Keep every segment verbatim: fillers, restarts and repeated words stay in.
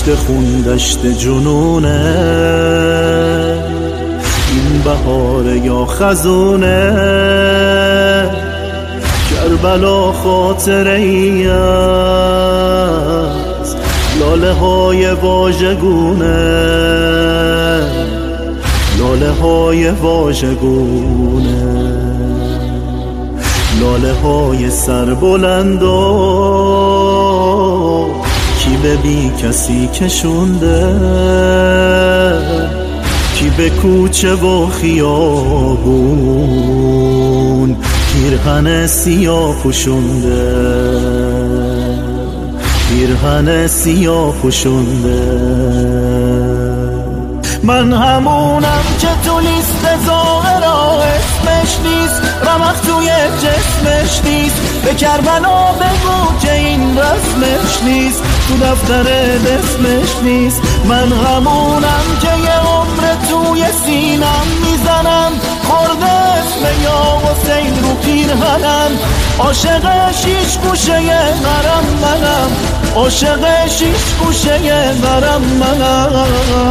دشت خون دشت جنونه، این بهاره یا خزونه، کربلا خاطره ای از لاله های واژگونه، لاله های واژگونه، لاله های سربلندا کی به بی کسی کشونده، کی به کوچه و خیابون پیرهن سیاه پوشونده، پیرهن سیاه پوشونده. من همونم که تو لیست ظاهرا اسمش نیست، رمق توی جسمش نیست، به کربلا بگو که این رسمش نیست، تو دفتر اسمش نیست. من همونم که یه عمر توی سینم میزنم، خورده اسم یا حسین رو پیرهنم، عاشق شیش گوشه غرم منم، عاشق شیش گوشه غرم منم.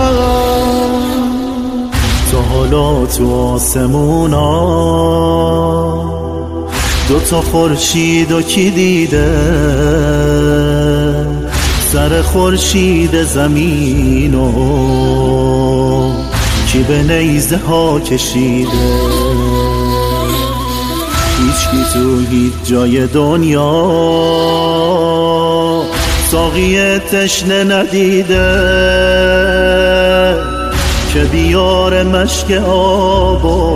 تا حالا تو آسمونا دوتا خورشید و کی دیده، سر خورشید زمینو کی به نیزه ها کشیده، هیچکی تو هیچ جای دنیا ساقی تشنه ندیده که بیار مشک آبا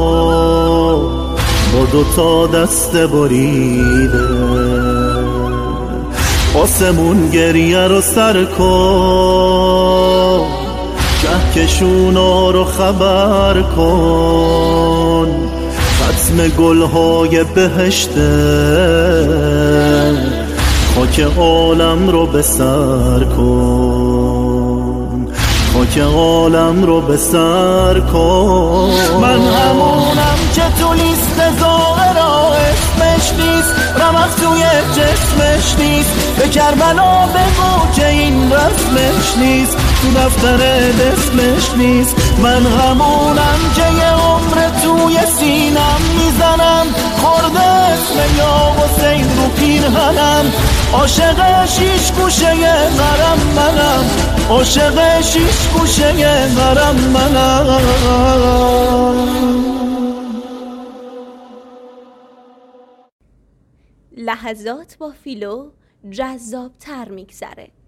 با دوتا دست بریده. آسمون گریه رو سر کن، کهکشونا رو خبر کن، ختم گلهای بهشته خاک عالم رو به سر کن، خاک عالم رو به سر کن. من همونم که تو لیست ظاهرا اسمش نیست، رمق توی جسمش نیست، به کربلا بگو که این رسمش نیست، تو دفتر اسمش نیست. من همونم که یه عمر توی سینم میزنم، خورده اسم یا حسین رو پیرهنم، عاشق شیش گوشه غرم منم، عاشق شیش گوشه غرم منم. لحظات با فیلو جذاب تر میگذره.